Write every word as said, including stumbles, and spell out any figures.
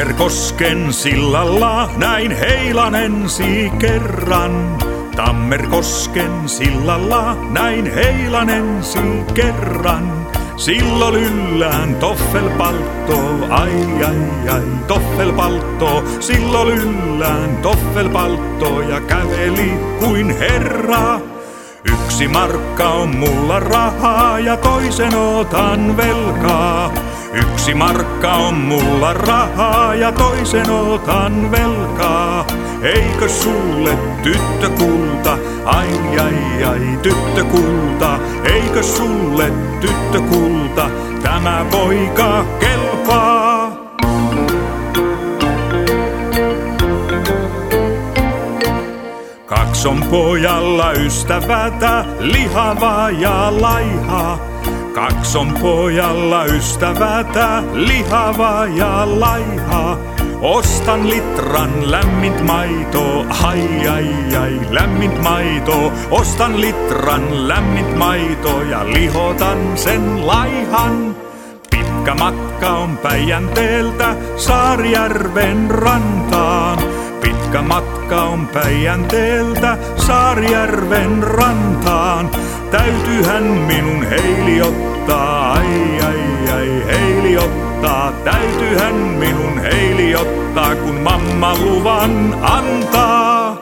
Tammerkosken sillalla näin heilan ensi kerran. Tammerkosken sillalla näin heilan ensi kerran. Silloin yllään toffelpaltto, ai ai ai, toffelpaltto. Silloin yllään toffelpaltto ja käveli kuin herra. Yksi markka on mulla rahaa ja toisen otan velkaa. Yksi markka on mulla rahaa ja toisen otan velkaa. Eikö sulle tyttö kulta, ai ai ai tyttö kulta. Eikö sulle tyttö kulta, tämä poika kelpaa. Kakson pojalla ystävätä, lihava ja laiha. Kakson pojalla ystävätä, lihava ja laiha. Ostan litran lämmint maito, ai ai ai, lämmint maito. Ostan litran lämmint maito ja lihotan sen laihan. Pitkä matka on Päijänteeltä Saarijärven rantaan. Pitkä matka on Päijänteeltä Saarijärven rantaan. Täytyyhän minun heili ottaa, ai ai ai heili ottaa. Täytyyhän minun heili ottaa, kun mamma luvan antaa.